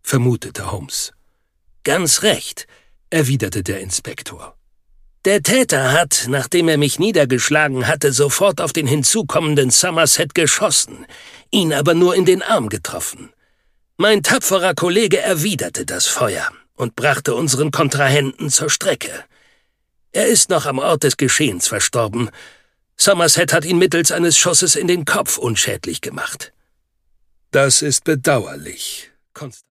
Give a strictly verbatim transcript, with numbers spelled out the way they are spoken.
vermutete Holmes. »Ganz recht«, erwiderte der Inspektor. »Der Täter hat, nachdem er mich niedergeschlagen hatte, sofort auf den hinzukommenden Somerset geschossen, ihn aber nur in den Arm getroffen. Mein tapferer Kollege erwiderte das Feuer und brachte unseren Kontrahenten zur Strecke. Er ist noch am Ort des Geschehens verstorben. Somerset hat ihn mittels eines Schusses in den Kopf unschädlich gemacht.« »Das ist bedauerlich«,